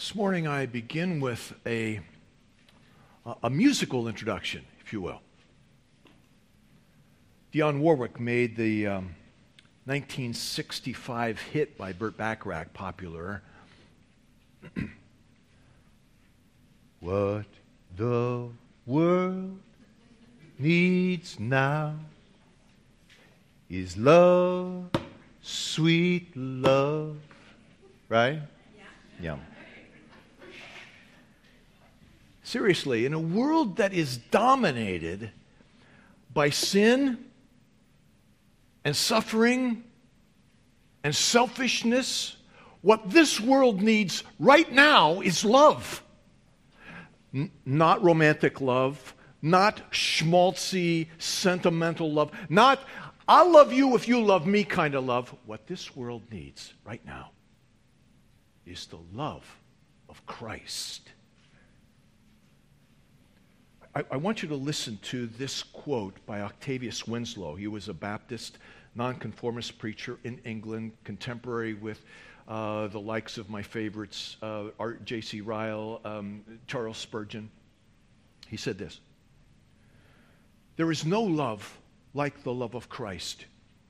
This morning I begin with a musical introduction, if you will. Dionne Warwick made the 1965 hit by Burt Bacharach popular. What the world needs now is love, sweet love. Right? Yeah. Seriously, in a world that is dominated by sin and suffering and selfishness, what this world needs right now is love. Not romantic love, not schmaltzy, sentimental love, not I'll love you if you love me kind of love. What this world needs right now is the love of Christ. I want you to listen to this quote by Octavius Winslow. He was a Baptist nonconformist preacher in England, contemporary with the likes of my favorites, J.C. Ryle, Charles Spurgeon. He said this: "There is no love like the love of Christ.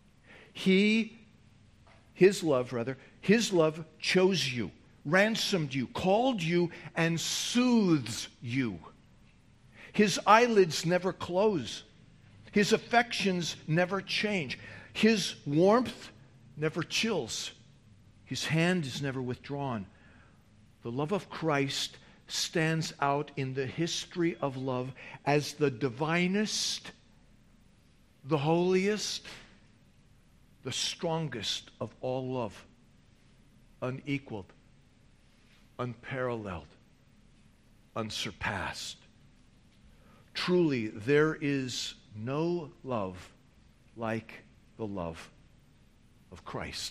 His love chose you, ransomed you, called you, and soothes you. His eyelids never close. His affections never change. His warmth never chills. His hand is never withdrawn. The love of Christ stands out in the history of love as the divinest, the holiest, the strongest of all love, unequaled, unparalleled, unsurpassed. Truly, there is no love like the love of Christ."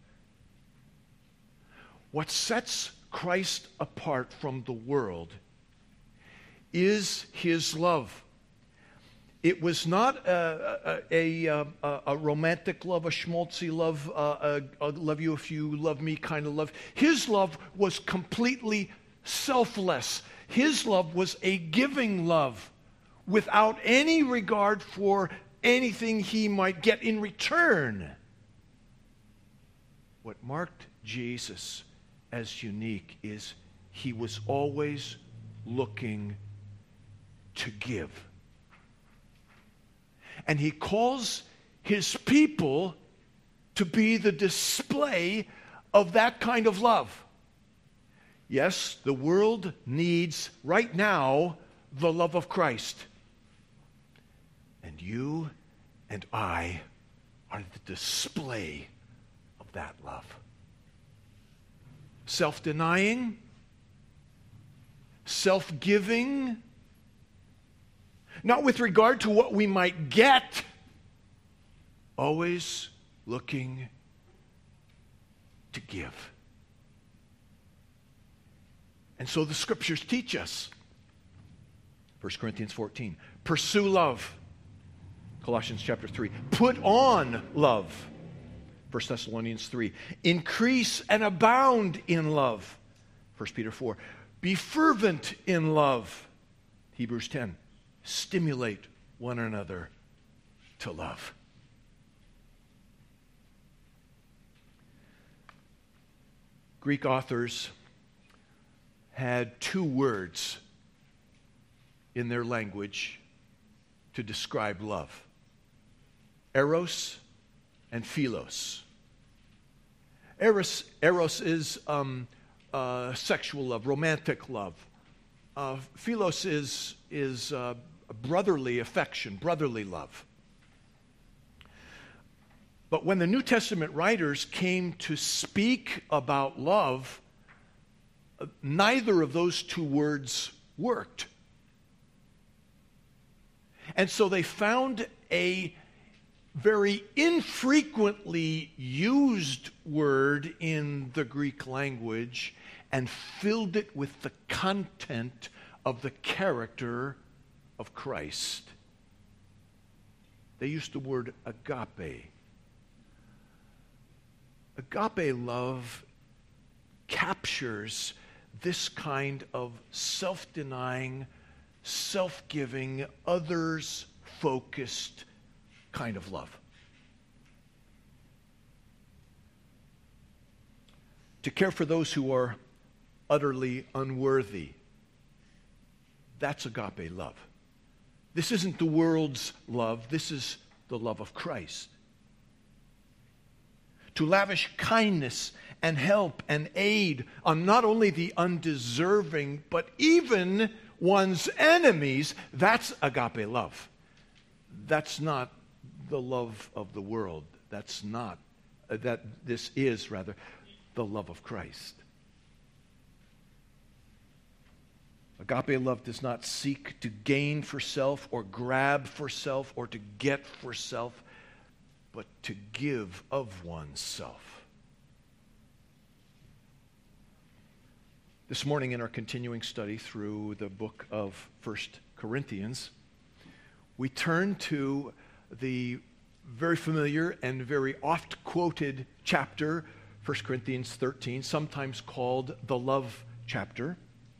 What sets Christ apart from the world is His love. It was not a romantic love, a schmaltzy love, I'll love you if you love me kind of love. His love was completely selfless. His love was a giving love without any regard for anything He might get in return. What marked Jesus as unique is He was always looking to give. And He calls His people to be the display of that kind of love. Yes, the world needs right now the love of Christ. And you and I are the display of that love. Self-denying, self-giving, not with regard to what we might get, always looking to give. And so the Scriptures teach us. 1 Corinthians 14, pursue love. Colossians chapter 3, put on love. 1 Thessalonians 3, increase and abound in love. 1 Peter 4, be fervent in love. Hebrews 10, stimulate one another to love. Greek authors had two words in their language to describe love: eros and philos. Eros is sexual love, romantic love. Philos is brotherly affection, brotherly love. But when the New Testament writers came to speak about love, neither of those two words worked. And so they found a very infrequently used word in the Greek language and filled it with the content of the character of Christ. They used the word agape. Agape love captures this kind of self-denying, self-giving, others-focused kind of love. To care for those who are utterly unworthy. That's agape love. This isn't the world's love. This is the love of Christ. To lavish kindness and help and aid on not only the undeserving, but even one's enemies, that's agape love. That's not the love of the world. This is rather the love of Christ. Agape love does not seek to gain for self or grab for self or to get for self, but to give of oneself. This morning in our continuing study through the book of 1 Corinthians, we turn to the very familiar and very oft-quoted chapter, 1 Corinthians 13, sometimes called the love chapter.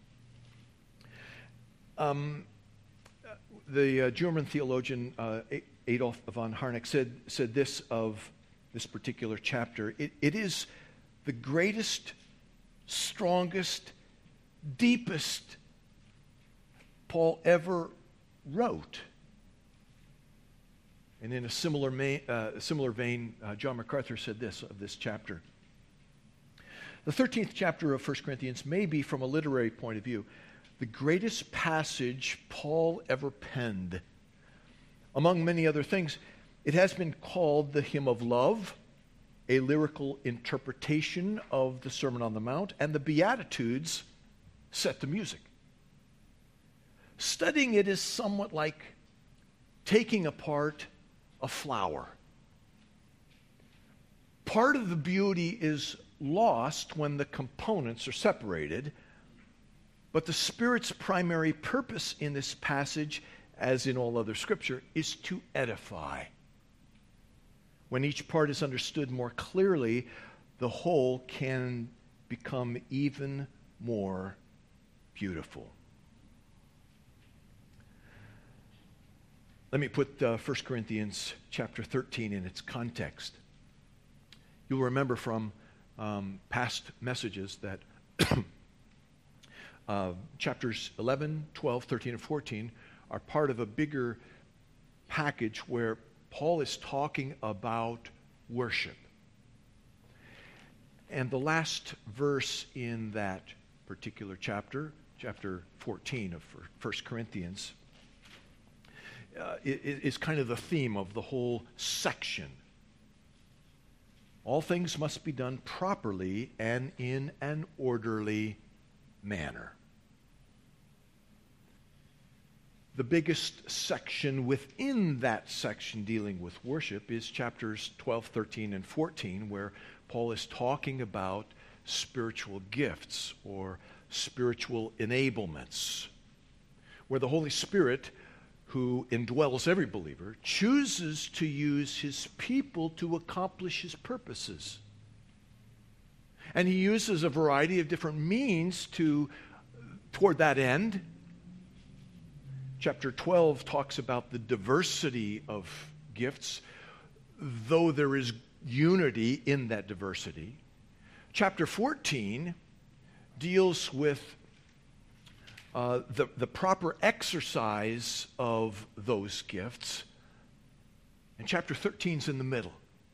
The German theologian Adolf von Harnack said this of this particular chapter. It is the greatest, strongest, deepest Paul ever wrote. And in a similar vein, John MacArthur said this of this chapter. The 13th chapter of 1 Corinthians may be, from a literary point of view, the greatest passage Paul ever penned. Among many other things, it has been called the hymn of love, a lyrical interpretation of the Sermon on the Mount, and the Beatitudes set to music. Studying it is somewhat like taking apart a flower. Part of the beauty is lost when the components are separated, but the Spirit's primary purpose in this passage, as in all other Scripture, is to edify. When each part is understood more clearly, the whole can become even more beautiful. Let me put 1 Corinthians chapter 13 in its context. You'll remember from past messages that chapters 11, 12, 13, and 14 are part of a bigger package where Paul is talking about worship. And the last verse in that particular chapter, chapter 14 of 1 Corinthians, is kind of the theme of the whole section. All things must be done properly and in an orderly manner. The biggest section within that section dealing with worship is chapters 12, 13, and 14, where Paul is talking about spiritual gifts or spiritual enablements, where the Holy Spirit, who indwells every believer, chooses to use his people to accomplish his purposes. And he uses a variety of different means toward that end. Chapter 12 talks about the diversity of gifts, though there is unity in that diversity. Chapter 14 deals with the proper exercise of those gifts, and chapter 13 is in the middle.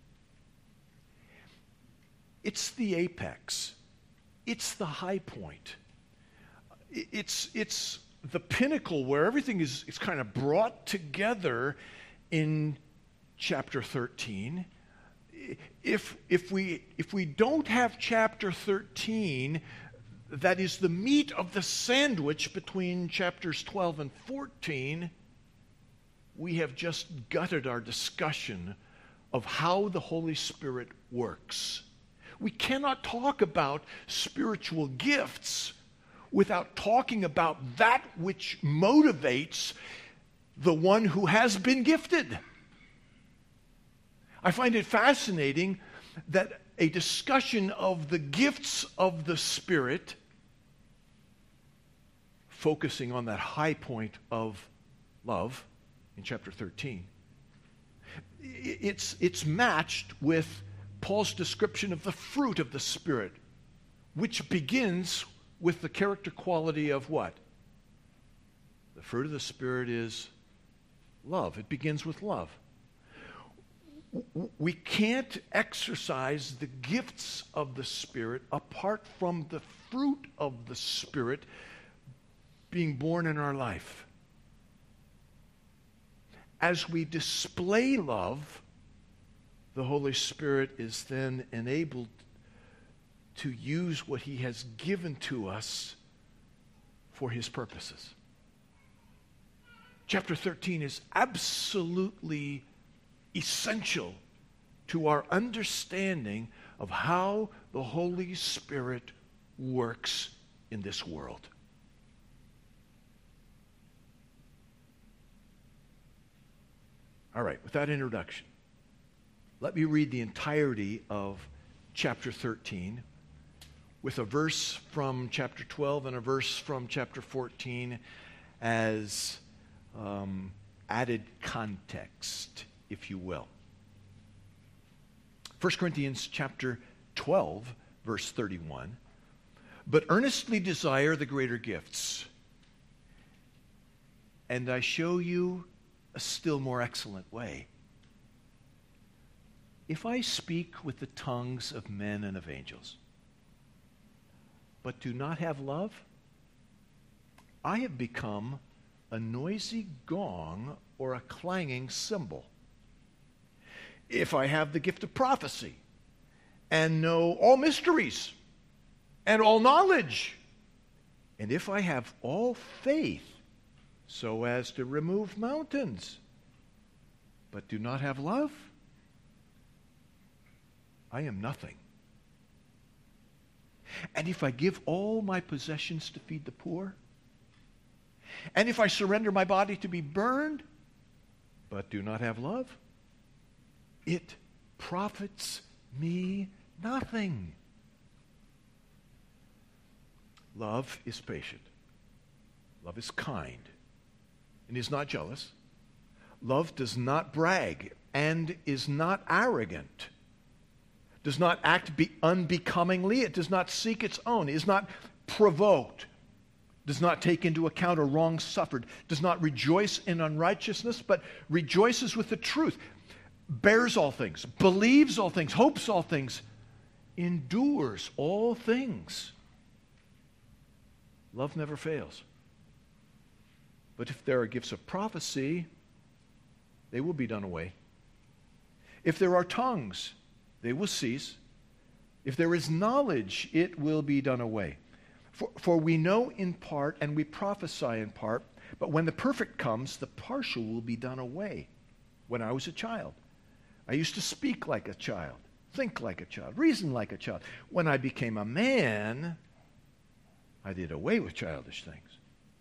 It's the apex. It's the high point. It's the pinnacle where everything is kind of brought together in chapter 13. If we don't have chapter 13, that is the meat of the sandwich between chapters 12 and 14, we have just gutted our discussion of how the Holy Spirit works. We cannot talk about spiritual gifts without talking about that which motivates the one who has been gifted. I find it fascinating that a discussion of the gifts of the Spirit focusing on that high point of love in chapter 13, it's matched with Paul's description of the fruit of the Spirit, which begins with the character quality of what? The fruit of the Spirit is love. It begins with love. We can't exercise the gifts of the Spirit apart from the fruit of the Spirit being born in our life. As we display love, the Holy Spirit is then enabled to use what He has given to us for His purposes. Chapter 13 is absolutely essential to our understanding of how the Holy Spirit works in this world. All right, with that introduction, let me read the entirety of chapter 13 with a verse from chapter 12 and a verse from chapter 14 as added context, if you will. 1 Corinthians chapter 12, verse 31. But earnestly desire the greater gifts, and I show you a still more excellent way. If I speak with the tongues of men and of angels, but do not have love, I have become a noisy gong or a clanging cymbal. If I have the gift of prophecy and know all mysteries and all knowledge, and if I have all faith so as to remove mountains, but do not have love, I am nothing. And if I give all my possessions to feed the poor, and if I surrender my body to be burned, but do not have love, it profits me nothing. Love is patient. Love is kind and is not jealous. Love does not brag and is not arrogant. Does not act unbecomingly. It does not seek its own. Is not provoked. Does not take into account a wrong suffered. Does not rejoice in unrighteousness, but rejoices with the truth. Bears all things. Believes all things. Hopes all things. Endures all things. Love never fails. But if there are gifts of prophecy, they will be done away. If there are tongues, they will cease. If there is knowledge, it will be done away. For we know in part and we prophesy in part, but when the perfect comes, the partial will be done away. When I was a child, I used to speak like a child, think like a child, reason like a child. When I became a man, I did away with childish things.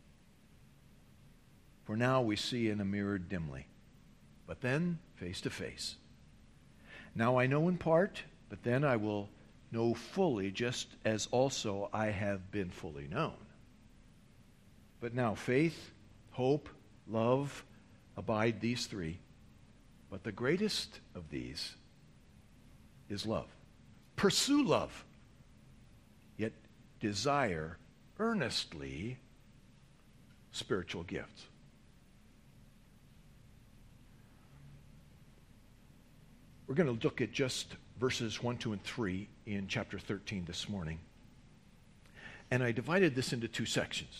For now we see in a mirror dimly, but then face to face. Now I know in part, but then I will know fully, just as also I have been fully known. But now faith, hope, love, abide, these three. But the greatest of these is love. Pursue love, yet desire earnestly spiritual gifts. We're going to look at just verses 1, 2, and 3 in chapter 13 this morning. And I divided this into two sections.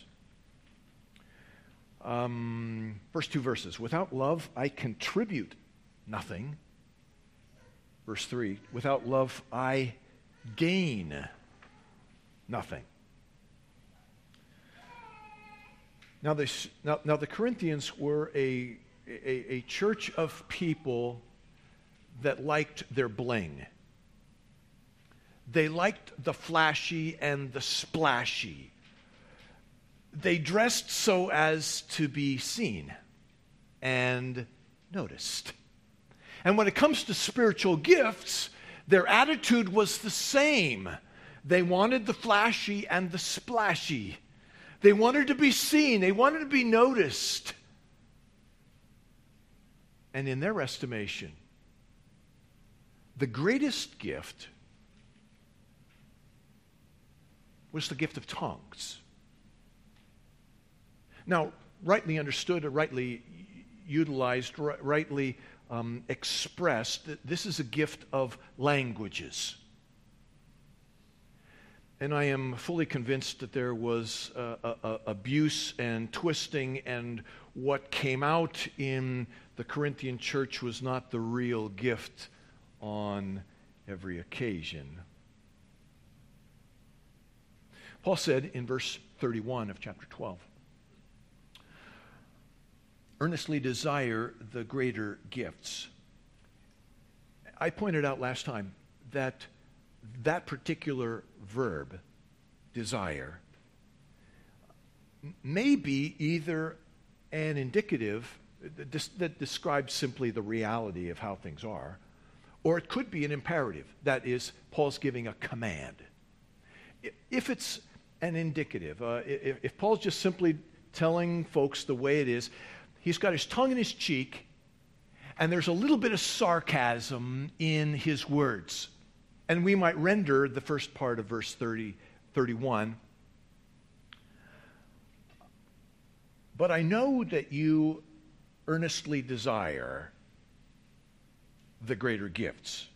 First two verses. Without love, I contribute nothing. Verse 3. Without love, I gain nothing. Now the Corinthians were a church of people that liked their bling. They liked the flashy and the splashy. They dressed so as to be seen and noticed. And when it comes to spiritual gifts, their attitude was the same. They wanted the flashy and the splashy. They wanted to be seen. They wanted to be noticed. And in their estimation, the greatest gift was the gift of tongues. Now, rightly understood or rightly utilized, rightly expressed, this is a gift of languages. And I am fully convinced that there was abuse and twisting, and what came out in the Corinthian church was not the real gift on every occasion. Paul said in verse 31 of chapter 12, earnestly desire the greater gifts. I pointed out last time that particular verb, desire, may be either an indicative that describes simply the reality of how things are, or it could be an imperative. That is, Paul's giving a command. If it's an indicative, if Paul's just simply telling folks the way it is, he's got his tongue in his cheek, and there's a little bit of sarcasm in his words. And we might render the first part of verse 31. But I know that you earnestly desire the greater gifts.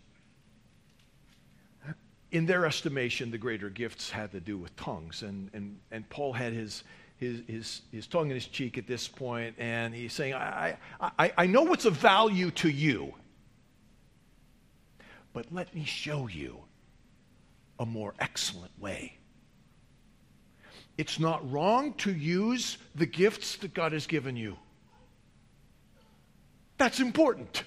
In their estimation, the greater gifts had to do with tongues. And Paul had his tongue in his cheek at this point, and he's saying, I know what's of value to you, but let me show you a more excellent way. It's not wrong to use the gifts that God has given you. That's important.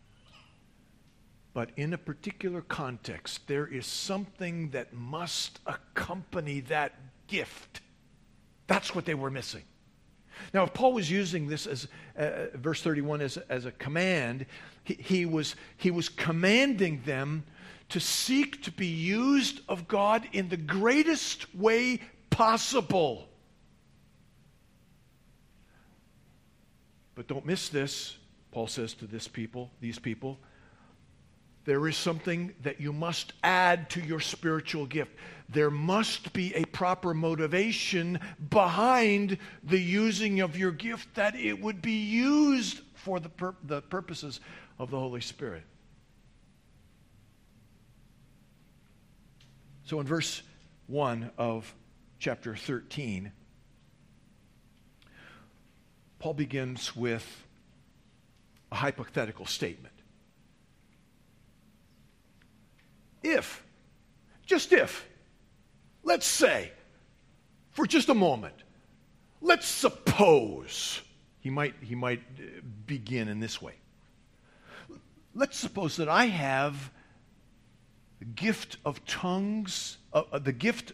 But in a particular context, there is something that must accompany that gift. That's what they were missing. Now, if Paul was using this as verse 31 as a command, he was commanding them to seek to be used of God in the greatest way possible. But don't miss this, Paul says to these people. There is something that you must add to your spiritual gift. There must be a proper motivation behind the using of your gift, that it would be used for the purposes of the Holy Spirit. So in verse 1 of chapter 13, Paul begins with a hypothetical statement. Just if, let's say, for just a moment, let's suppose, he might begin in this way. Let's suppose that I have the gift of tongues, that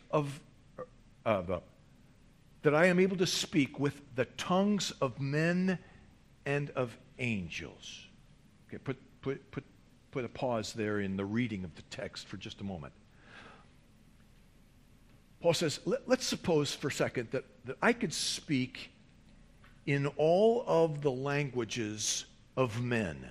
I am able to speak with the tongues of men and of angels. Okay, put a pause there in the reading of the text for just a moment. Paul says, let's suppose for a second that I could speak in all of the languages of men.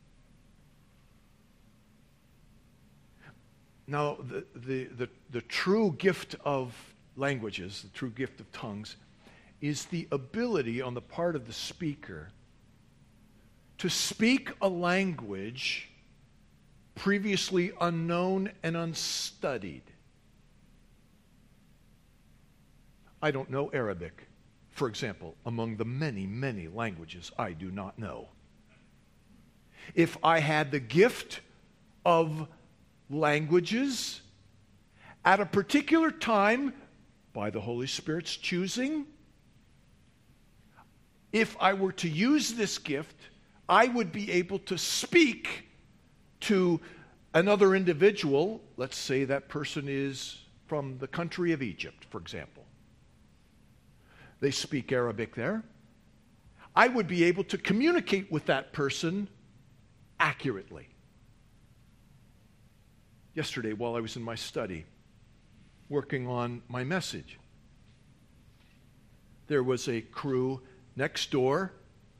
Now, the true gift of languages, the true gift of tongues, is the ability on the part of the speaker to speak a language previously unknown and unstudied. I don't know Arabic, for example, among the many, many languages I do not know. If I had the gift of languages at a particular time, by the Holy Spirit's choosing, if I were to use this gift, I would be able to speak to another individual. Let's say that person is from the country of Egypt, for example. They speak Arabic there. I would be able to communicate with that person accurately. Yesterday, while I was in my study, working on my message, there was a crew next door,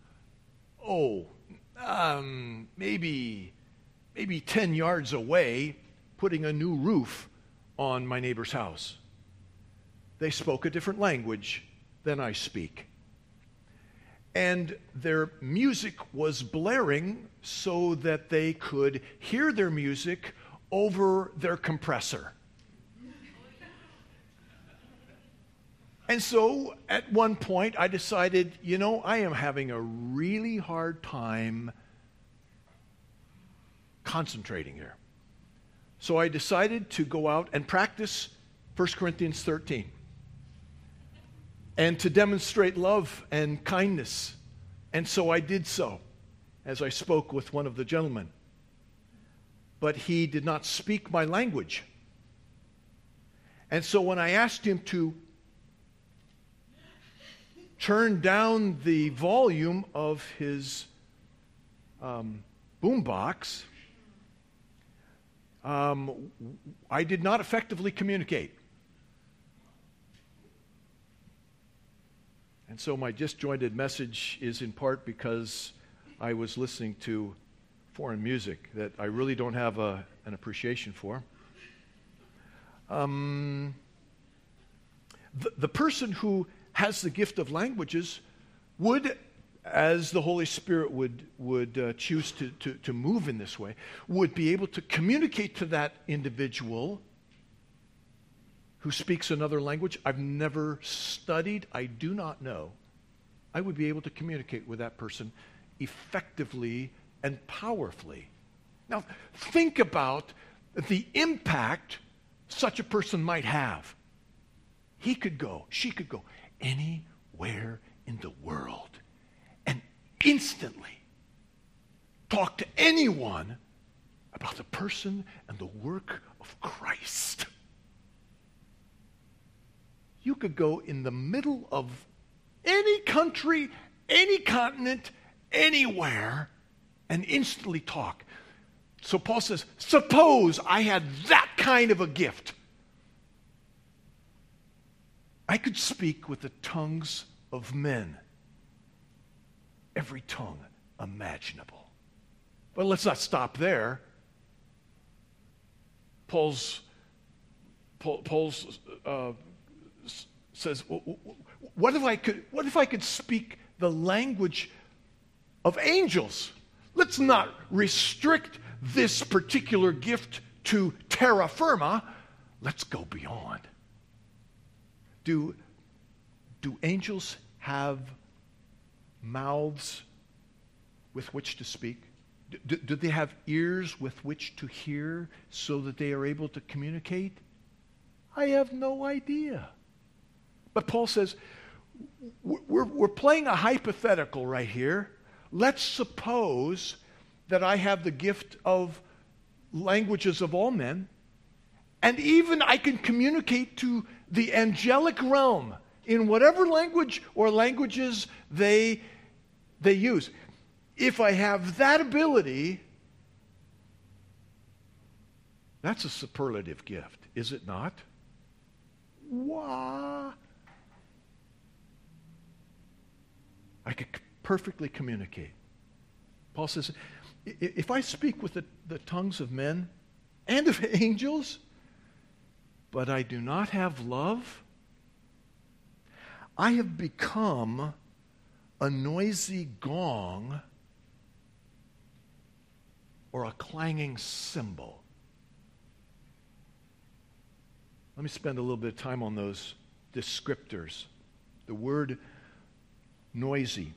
maybe 10 yards away, putting a new roof on my neighbor's house. They spoke a different language than I speak. And their music was blaring so that they could hear their music over their compressor. And so at one point I decided, I am having a really hard time concentrating here. So I decided to go out and practice 1 Corinthians 13 and to demonstrate love and kindness. And so I did so as I spoke with one of the gentlemen. But he did not speak my language. And so when I asked him to turn down the volume of his boombox, I did not effectively communicate. And so my disjointed message is in part because I was listening to foreign music that I really don't have an appreciation for. The person who has the gift of languages would, as the Holy Spirit would choose to move in this way, would be able to communicate to that individual who speaks another language I've never studied, I do not know. I would be able to communicate with that person effectively and powerfully. Now, think about the impact such a person might have. He could go, she could go anywhere in the world and instantly talk to anyone about the person and the work of Christ. You could go in the middle of any country, any continent, anywhere, and instantly talk. So Paul says, suppose I had that kind of a gift. I could speak with the tongues of men, every tongue imaginable. But let's not stop there. Paul's says, what if I could speak the language of angels? Let's not restrict this particular gift to terra firma. Let's go beyond. Do angels have mouths with which to speak? Do they have ears with which to hear so that they are able to communicate? I have no idea. But Paul says, we're playing a hypothetical right here. Let's suppose that I have the gift of languages of all men, and even I can communicate to the angelic realm in whatever language or languages they use. If I have that ability, that's a superlative gift, is it not? Wah! I could perfectly communicate. Paul says, if I speak with the tongues of men and of angels, but I do not have love, I have become a noisy gong or a clanging cymbal. Let me spend a little bit of time on those descriptors. The word noisy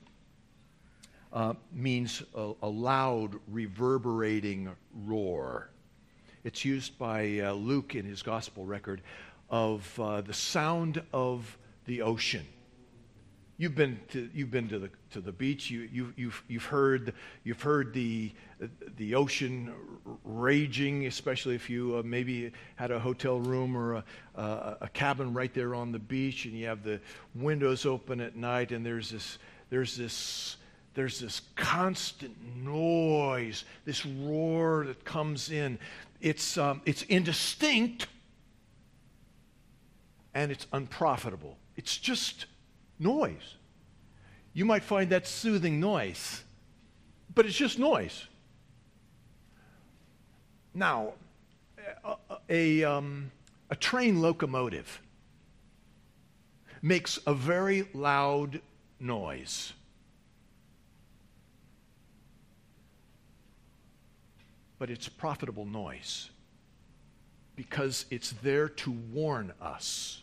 means a loud, reverberating roar. It's used by Luke in his gospel record of the sound of the ocean. You've been to the beach. You've heard the ocean raging, especially if you maybe had a hotel room or a cabin right there on the beach, and you have the windows open at night, and there's this constant noise, this roar that comes in. It's indistinct and it's unprofitable. It's just noise. You might find that soothing noise, but it's just noise. Now, a train locomotive makes a very loud noise. But it's profitable noise because it's there to warn us.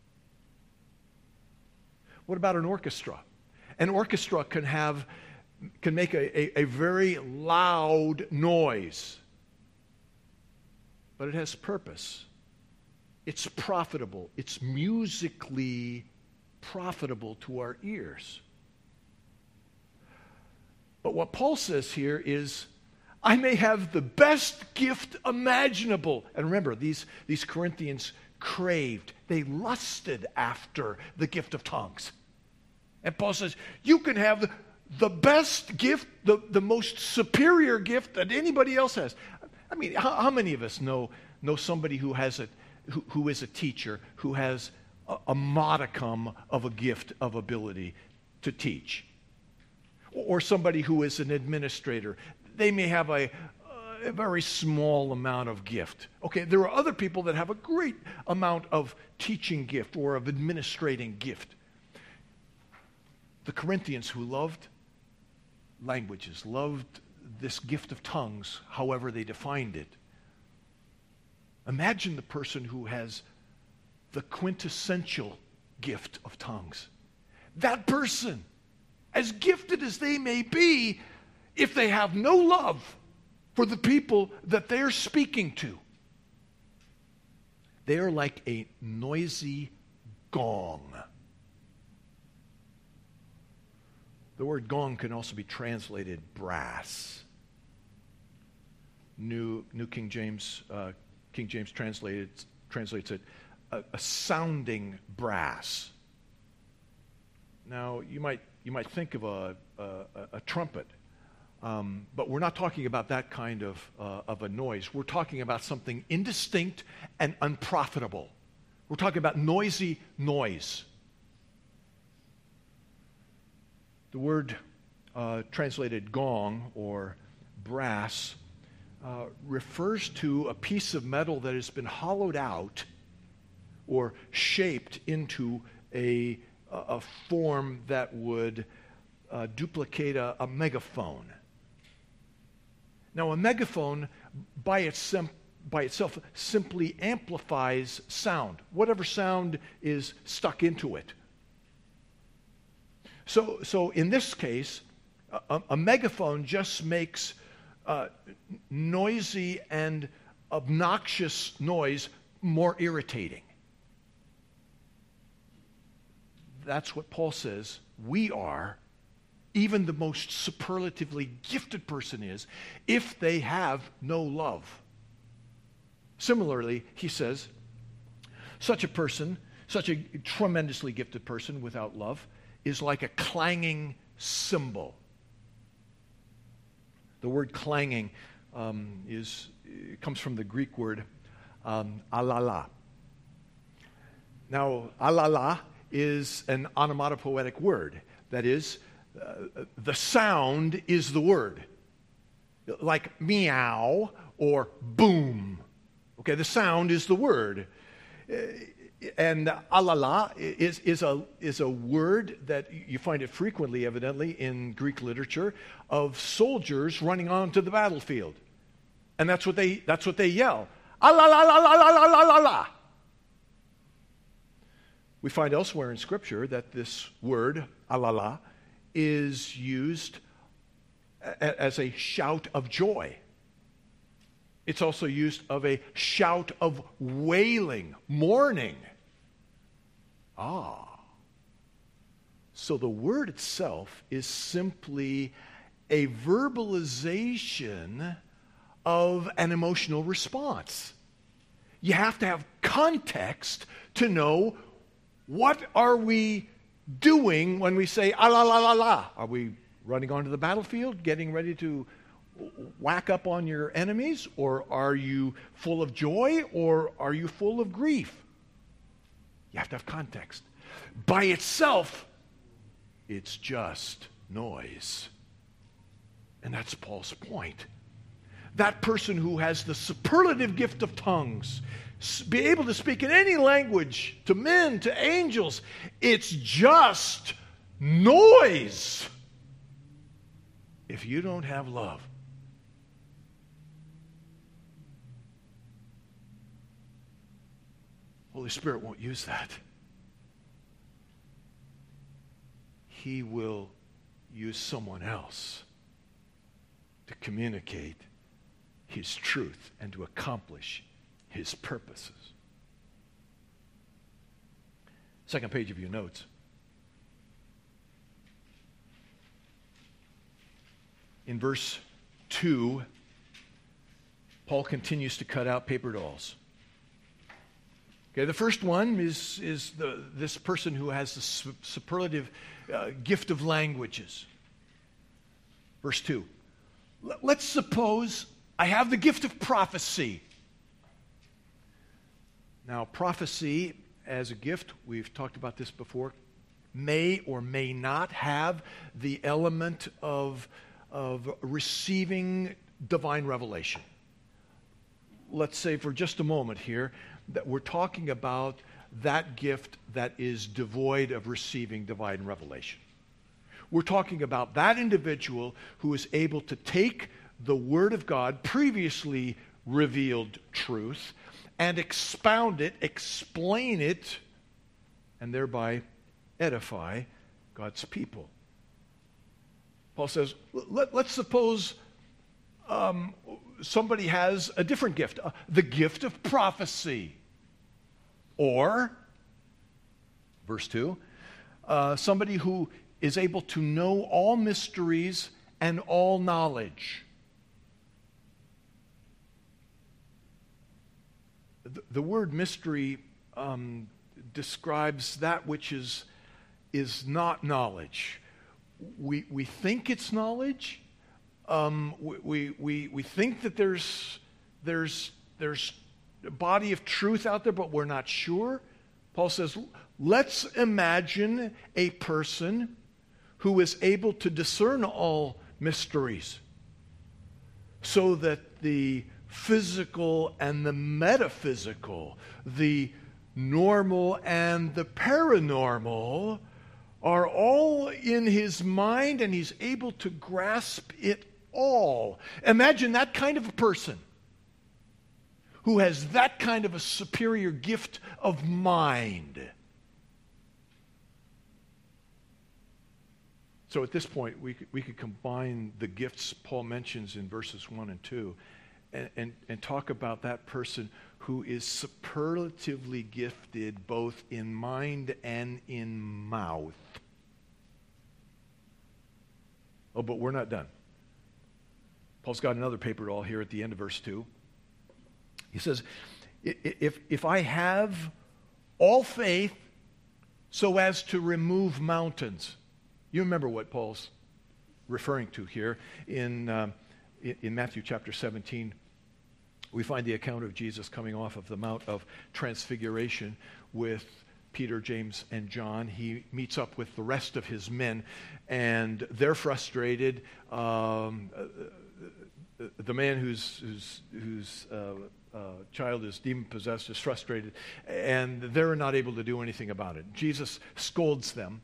What about an orchestra? An orchestra can make a very loud noise, but it has purpose. It's profitable. It's musically profitable to our ears. But what Paul says here is, I may have the best gift imaginable. And remember, these Corinthians craved, they lusted after the gift of tongues. And Paul says, you can have the best gift, the most superior gift that anybody else has. I mean, how many of us know somebody who is a teacher, who has a modicum of a gift of ability to teach? Or somebody who is an administrator. They may have a very small amount of gift. Okay, there are other people that have a great amount of teaching gift or of administrating gift. The Corinthians, who loved languages, loved this gift of tongues, however they defined it. Imagine the person who has the quintessential gift of tongues. That person, as gifted as they may be, if they have no love for the people that they're speaking to, they are like a noisy gong. The word gong can also be translated brass. New King James translates it a sounding brass. Now you might think of a trumpet, but we're not talking about that kind of a noise. We're talking about something indistinct and unprofitable. We're talking about noisy noise. The word translated gong or brass refers to a piece of metal that has been hollowed out or shaped into a form that would duplicate a megaphone. Now, a megaphone by itself simply amplifies sound, whatever sound is stuck into it. So in this case, a megaphone just makes noisy and obnoxious noise more irritating. That's what Paul says we are, even the most superlatively gifted person is, if they have no love. Similarly, he says, such a person, such a tremendously gifted person without love, is like a clanging cymbal. The word clanging comes from the Greek word alala. Now, alala is an onomatopoetic word. That is, the sound is the word. Like meow or boom. Okay, the sound is the word. And alala is a word that you find it frequently, evidently, in Greek literature of soldiers running onto the battlefield, and that's what they yell. Alala. We find elsewhere in Scripture that this word alala is used as a shout of joy. It's also used of a shout of wailing, mourning. So the word itself is simply a verbalization of an emotional response. You have to have context to know what are we doing when we say ah la la la la. Are we running onto the battlefield, getting ready to whack up on your enemies, or are you full of joy, or are you full of grief? You have to have context. By itself, it's just noise. And that's Paul's point. That person who has the superlative gift of tongues, be able to speak in any language, to men, to angels, it's just noise if you don't have love. Holy Spirit won't use that. He will use someone else to communicate His truth and to accomplish His purposes. Second page of your notes. In verse 2, Paul continues to cut out paper dolls. Okay, the first one is this person who has the superlative gift of languages. Verse 2. Let's suppose I have the gift of prophecy. Now, prophecy as a gift, we've talked about this before, may or may not have the element of receiving divine revelation. Let's say for just a moment here that we're talking about that gift that is devoid of receiving divine revelation. We're talking about that individual who is able to take the Word of God, previously revealed truth, and expound it, explain it, and thereby edify God's people. Paul says, let's suppose somebody has a different gift, the gift of prophecy. Or, verse 2, somebody who is able to know all mysteries and all knowledge. The word mystery describes that which is not knowledge. We think it's knowledge. We think that there's a body of truth out there, but we're not sure. Paul says, let's imagine a person who is able to discern all mysteries so that the physical and the metaphysical, the normal and the paranormal are all in his mind and he's able to grasp it all. Imagine that kind of a person who has that kind of a superior gift of mind. So at this point, we could combine the gifts Paul mentions in verses 1 and 2 and talk about that person who is superlatively gifted both in mind and in mouth. Oh, but we're not done. Paul's got another paper doll here at the end of verse 2. He says, if I have all faith so as to remove mountains. You remember what Paul's referring to here in Matthew chapter 17. We find the account of Jesus coming off of the Mount of Transfiguration with Peter, James, and John. He meets up with the rest of his men, and they're frustrated. The man whose child is demon-possessed is frustrated, and they're not able to do anything about it. Jesus scolds them.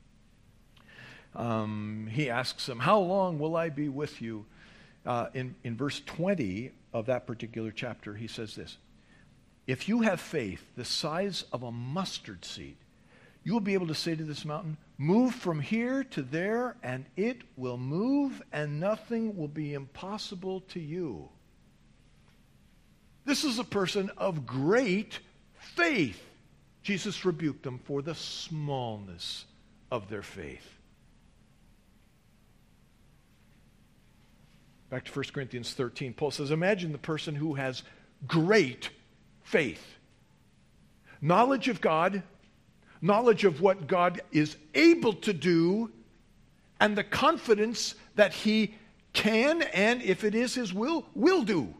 He asks them, how long will I be with you? In verse 20 of that particular chapter, he says this: if you have faith the size of a mustard seed, you will be able to say to this mountain, move from here to there, and it will move, and nothing will be impossible to you. This is a person of great faith. Jesus rebuked them for the smallness of their faith. Back to 1 Corinthians 13, Paul says, imagine the person who has great faith. Knowledge of God, knowledge of what God is able to do, and the confidence that He can, and if it is His will do.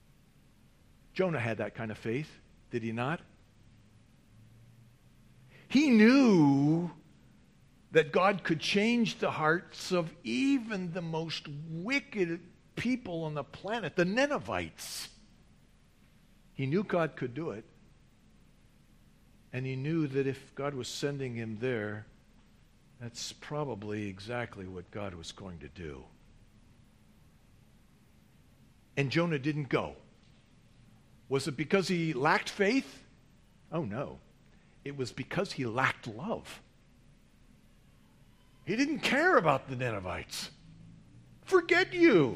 Jonah had that kind of faith, did he not? He knew that God could change the hearts of even the most wicked people on the planet, the Ninevites. He knew God could do it. And he knew that if God was sending him there, that's probably exactly what God was going to do. And Jonah didn't go. Was it because he lacked faith? Oh, no. It was because he lacked love. He didn't care about the Ninevites. Forget you.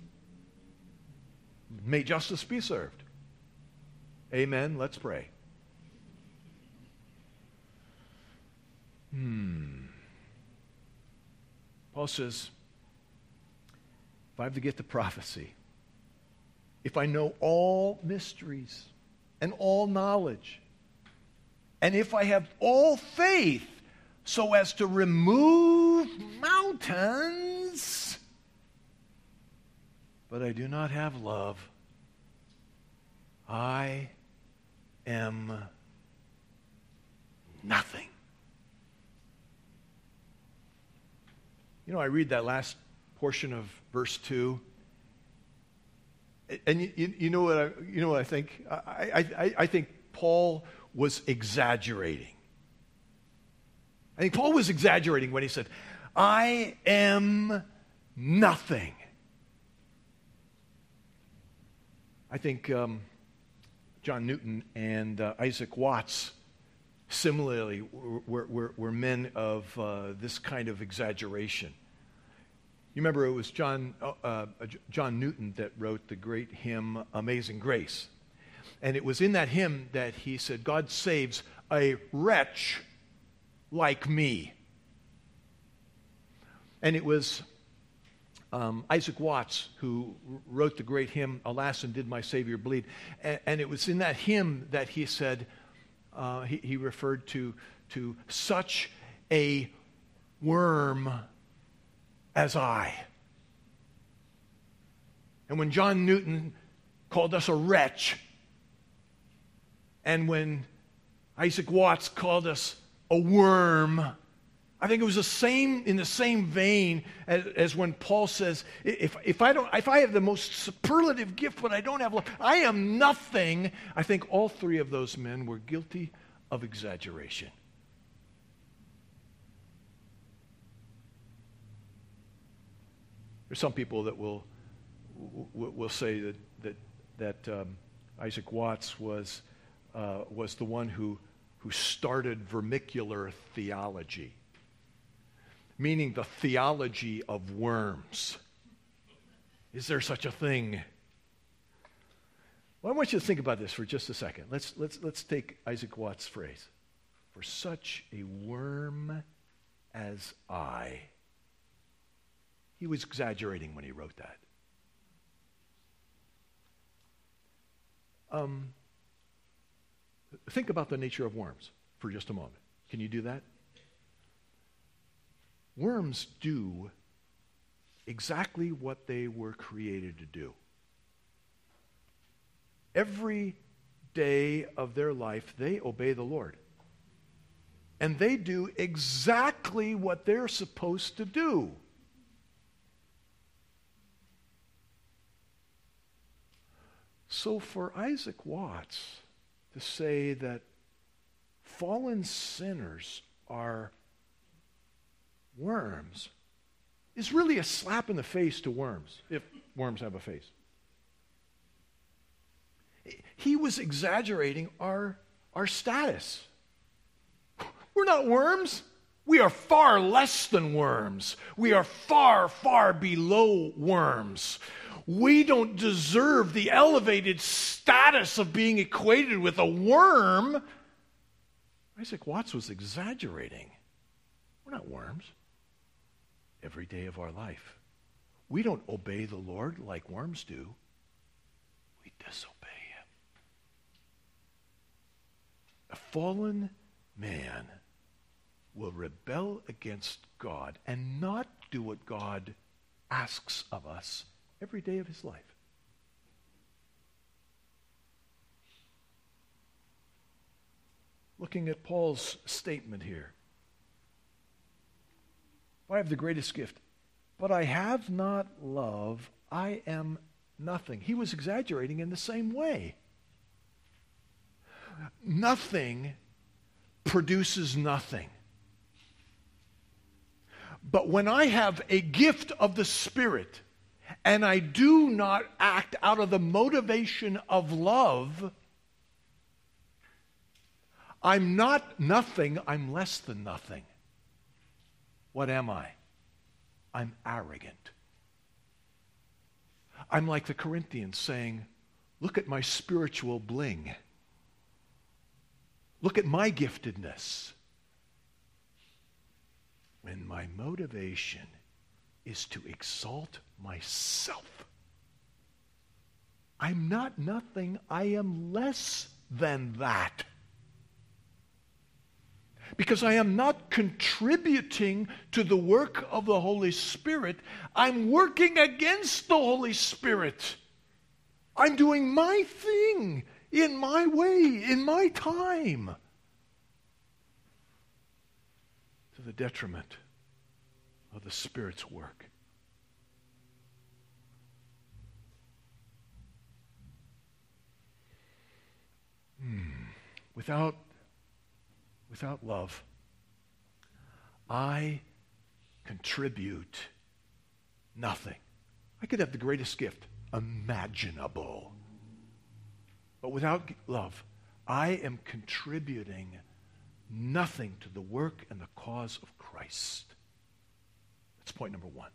May justice be served. Amen. Let's pray. Paul says, if I have to get the prophecy, if I know all mysteries and all knowledge, and if I have all faith so as to remove mountains, but I do not have love, I am nothing. You know, I read that last portion of verse 2, and you know what I think? I think Paul was exaggerating. I think Paul was exaggerating when he said, I am nothing. I think John Newton and Isaac Watts similarly were men of this kind of exaggeration. You remember it was John Newton that wrote the great hymn, Amazing Grace. And it was in that hymn that he said, God saves a wretch like me. And it was Isaac Watts who wrote the great hymn, Alas, and Did My Savior Bleed? And it was in that hymn that he said, he referred to such a worm as I. And when John Newton called us a wretch, and when Isaac Watts called us a worm, I think it was in the same vein as when Paul says, if I have the most superlative gift but I don't have love, I am nothing. I think all three of those men were guilty of exaggeration. There's some people that will say that Isaac Watts was the one who started vermicular theology, meaning the theology of worms. Is there such a thing? Well, I want you to think about this for just a second. Let's take Isaac Watts' phrase. For such a worm as I. He was exaggerating when he wrote that. Think about the nature of worms for just a moment. Can you do that? Worms do exactly what they were created to do. Every day of their life, they obey the Lord. And they do exactly what they're supposed to do. So for Isaac Watts to say that fallen sinners are worms is really a slap in the face to worms, if worms have a face. He was exaggerating our status. We're not worms. We are far less than worms. We are far, far below worms. We don't deserve the elevated status of being equated with a worm. Isaac Watts was exaggerating. We're not worms. Every day of our life, we don't obey the Lord like worms do. We disobey Him. A fallen man will rebel against God and not do what God asks of us every day of his life. Looking at Paul's statement here. I have the greatest gift, but I have not love, I am nothing. He was exaggerating in the same way. Nothing produces nothing. But when I have a gift of the Spirit, and I do not act out of the motivation of love, I'm not nothing, I'm less than nothing. What am I? I'm arrogant. I'm like the Corinthians saying, look at my spiritual bling. Look at my giftedness. When my motivation is to exalt myself, I'm not nothing, I am less than that. Because I am not contributing to the work of the Holy Spirit, I'm working against the Holy Spirit. I'm doing my thing in my way, in my time, to the detriment of the Spirit's work. Without love, I contribute nothing. I could have the greatest gift imaginable. But without love, I am contributing nothing to the work and the cause of Christ. That's point number one.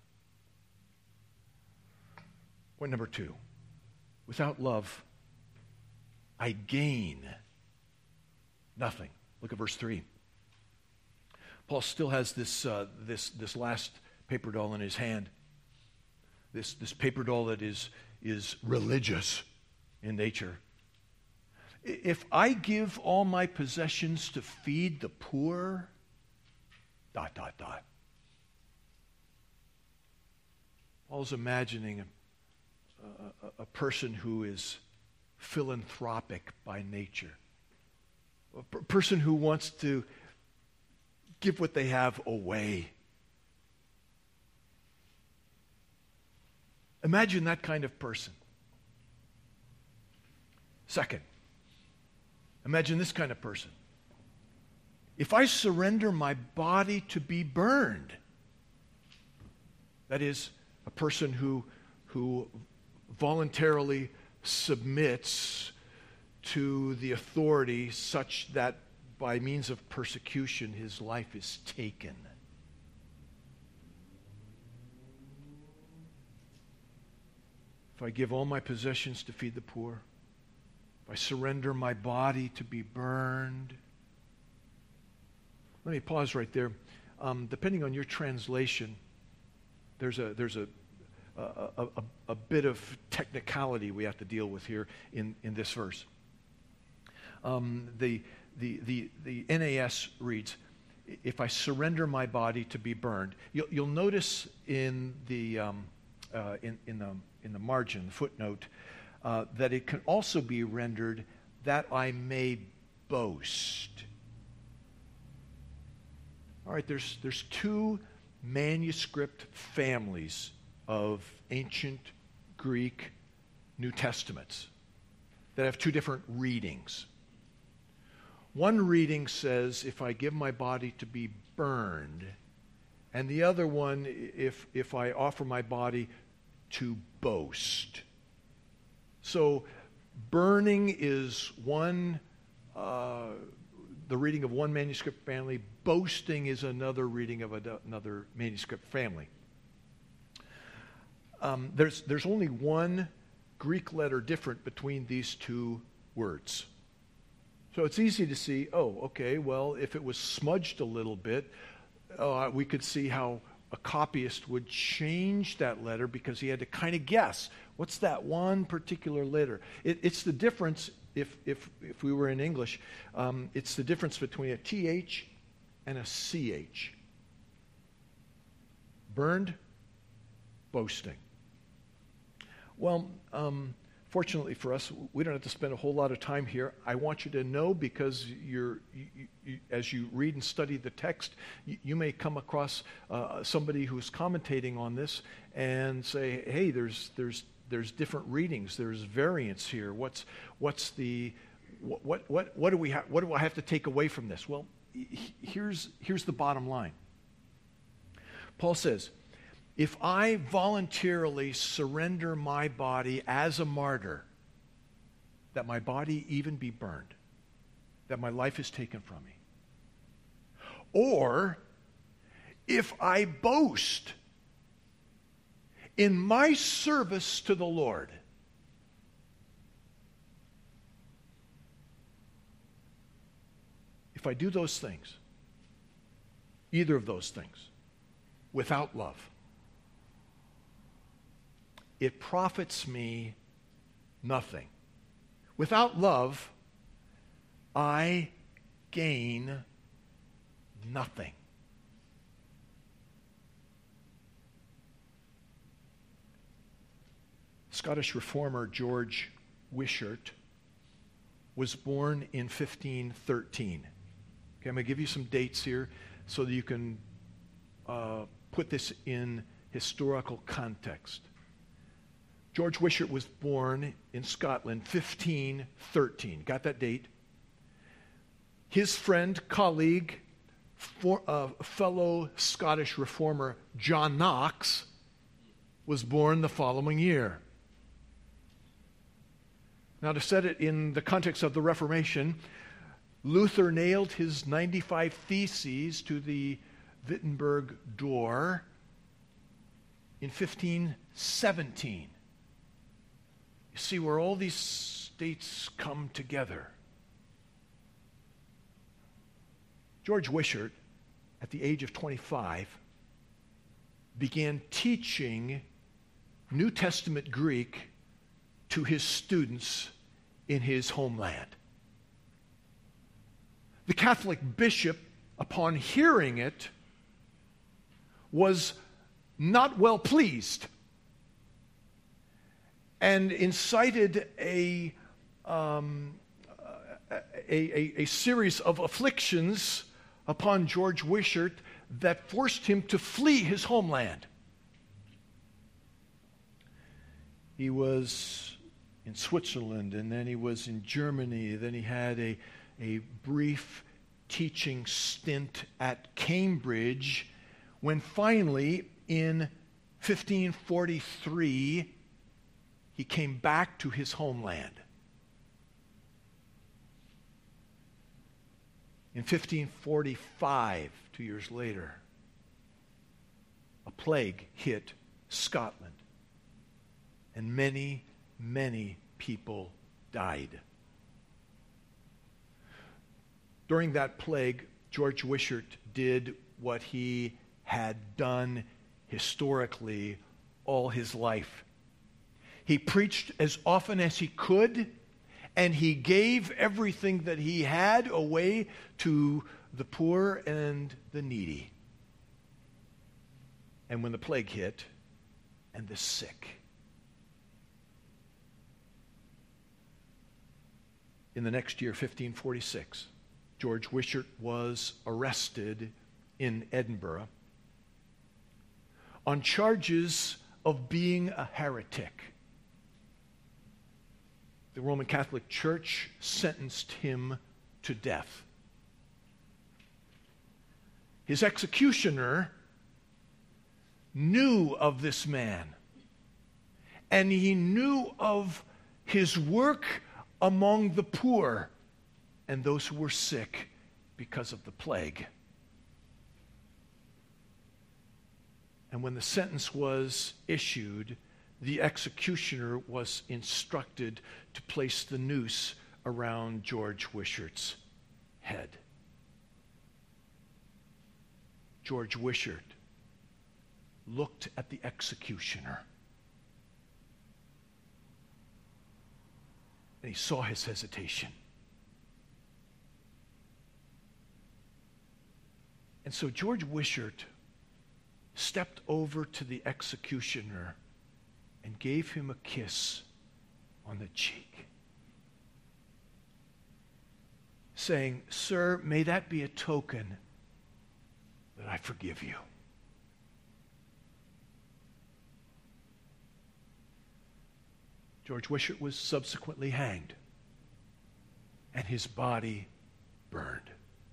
Point number two. Without love, I gain nothing. Look at verse 3. Paul still has this last paper doll in his hand. This paper doll that is religious in nature. If I give all my possessions to feed the poor, ... Paul's imagining a person who is philanthropic by nature. A person who wants to give what they have away. Imagine that kind of person. Second, imagine this kind of person. If I surrender my body to be burned, that is, a person who voluntarily submits to the authority such that by means of persecution his life is taken. If I give all my possessions to feed the poor, if I surrender my body to be burned. Let me pause right there. Depending on your translation, there's a bit of technicality we have to deal with here in this verse. The NAS reads, if I surrender my body to be burned. You'll notice in the margin, the footnote, that it can also be rendered that I may boast. All right, there's two manuscript families of ancient Greek New Testaments that have two different readings. One reading says, if I give my body to be burned, and the other one, if I offer my body to boast. So burning is one, the reading of one manuscript family. Boasting is another reading of another manuscript family. There's only one Greek letter different between these two words. So it's easy to see, okay, well, if it was smudged a little bit, we could see how a copyist would change that letter because he had to kind of guess, what's that one particular letter? It's the difference, if we were in English, it's the difference between a TH and a CH. Burned, boasting. Well, Fortunately for us, we don't have to spend a whole lot of time here. I want you to know, because as you read and study the text, you may come across somebody who's commentating on this and say, "Hey, there's different readings. There's variance here. What do I have to take away from this?" Well, here's the bottom line. Paul says, if I voluntarily surrender my body as a martyr, that my body even be burned, that my life is taken from me, or if I boast in my service to the Lord, if I do those things, either of those things, without love, it profits me nothing. Without love, I gain nothing. Scottish reformer George Wishart was born in 1513. Okay, I'm going to give you some dates here so that you can put this in historical context. George Wishart was born in Scotland, 1513. Got that date? His friend, colleague, fellow Scottish reformer John Knox was born the following year. Now, to set it in the context of the Reformation, Luther nailed his 95 Theses to the Wittenberg door in 1517. You see where all these states come together. George Wishart, at the age of 25, began teaching New Testament Greek to his students in his homeland. The Catholic bishop, upon hearing it, was not well pleased and incited a series of afflictions upon George Wishart that forced him to flee his homeland. He was in Switzerland, and then he was in Germany. Then he had a brief teaching stint at Cambridge, when finally, in 1543, he came back to his homeland. In 1545, 2 years later, a plague hit Scotland, and many, many people died. During that plague, George Wishart did what he had done historically all his life. He preached as often as he could, and he gave everything that he had away to the poor and the needy. And when the plague hit, and the sick. In the next year, 1546, George Wishart was arrested in Edinburgh on charges of being a heretic. The Roman Catholic Church sentenced him to death. His executioner knew of this man, and he knew of his work among the poor and those who were sick because of the plague. And when the sentence was issued, the executioner was instructed to place the noose around George Wishart's head. George Wishart looked at the executioner, and he saw his hesitation. And so George Wishart stepped over to the executioner and gave him a kiss on the cheek, saying, "Sir, may that be a token that I forgive you." George Wishart was subsequently hanged, and his body burned.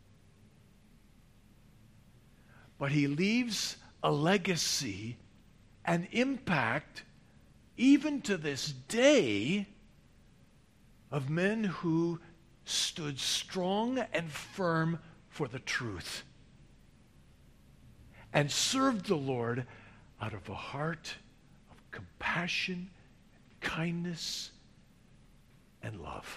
But he leaves a legacy, an impact, even to this day, of men who stood strong and firm for the truth and served the Lord out of a heart of compassion, kindness, and love.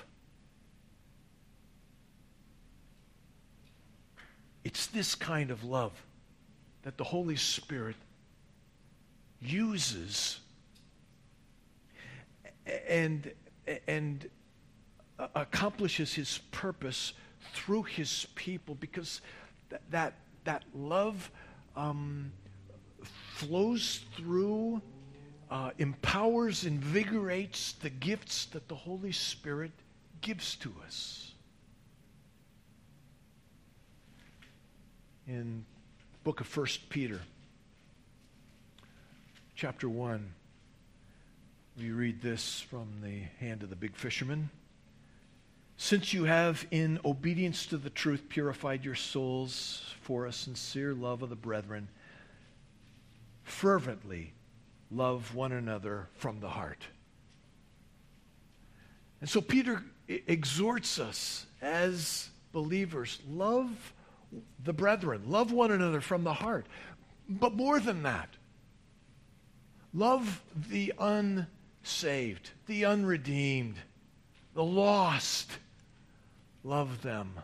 It's this kind of love that the Holy Spirit uses and accomplishes his purpose through his people, because that love flows through, empowers, invigorates the gifts that the Holy Spirit gives to us. In the book of 1 Peter, chapter 1, we read this from the hand of the big fisherman. "Since you have, in obedience to the truth, purified your souls for a sincere love of the brethren, fervently love one another from the heart." And so Peter exhorts us as believers, love the brethren, love one another from the heart. But more than that, love the unsaved, the unredeemed, the lost. Love them.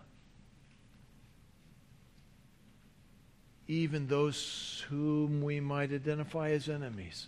Even those whom we might identify as enemies.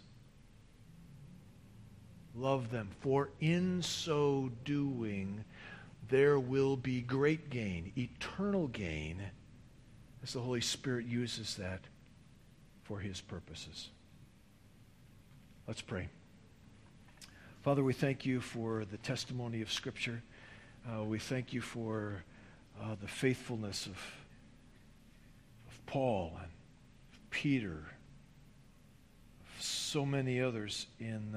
Love them, for in so doing there will be great gain, eternal gain, as the Holy Spirit uses that for his purposes. Let's pray. Father, we thank you for the testimony of Scripture. We thank you for the faithfulness of Paul and Peter, of so many others in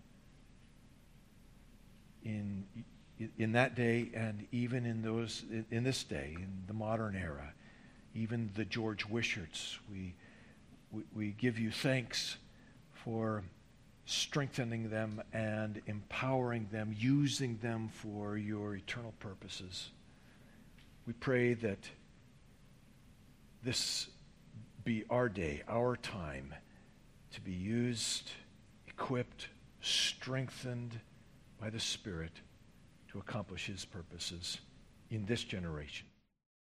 that day, and even in this day, in the modern era, even the George Wisharts. We give you thanks for strengthening them and empowering them, using them for your eternal purposes. We pray that this be our day, our time, to be used, equipped, strengthened by the Spirit to accomplish his purposes in this generation.